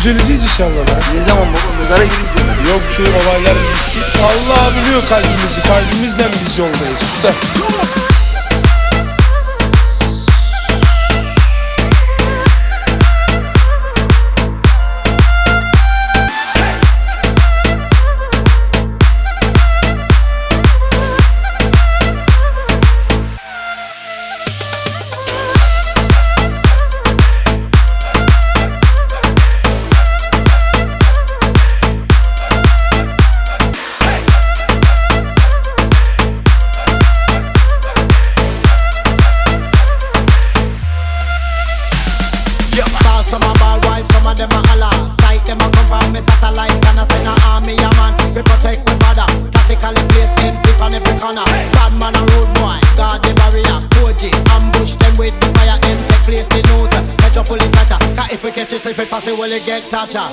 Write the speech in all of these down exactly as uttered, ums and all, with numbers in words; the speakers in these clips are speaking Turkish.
Düzeleceğiz inşallah lan. Ne zaman baba, mezara gireyim diyorlar. Yok şu olaylar bitsin. Allah biliyor kalbimizi. Kalbimizle biz yoldayız usta. Some a ball wife, some of them a holla. Sight them a come from me satellites. Can I send a army, yeah man. We protect my brother. Tactically place them safe on every corner. Bad man a road boy, guard the barrier. O G, ambush them with the fire. M take place the nose. Hedge up pull it tighter. Cause if we catch you sleeping fast, we will get torture.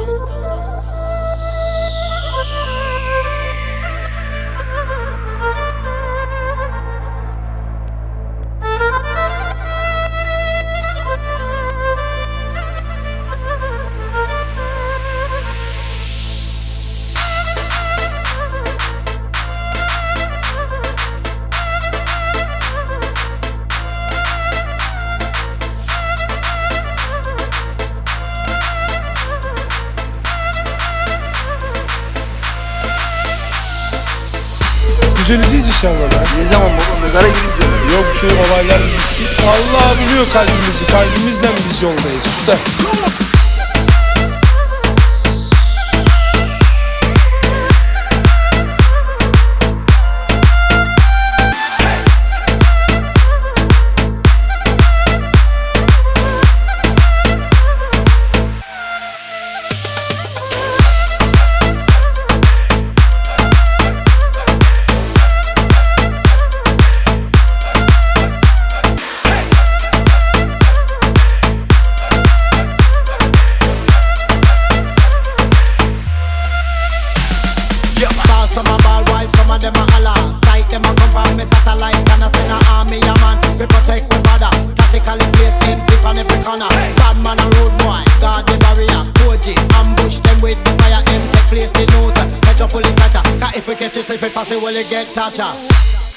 Düzeleceğiz inşallah lan. Ne zaman baba, mezara gireyim diyorlar. Yok şu olaylar bitsin. Allah biliyor kalbimizi. Kalbimizle biz yoldayız usta. Some a ball wife, some of them a holla. Sight them a come from me satellites. Can I send a army, yeah man. We protect my brother. Tactically place them safe on every corner. Bad man a road boy, guard the barrier. O G, ambush them with the fire. M take place the nose. Hedge up pull it tighter. Cause if we catch you sleeping fast, we will get torture.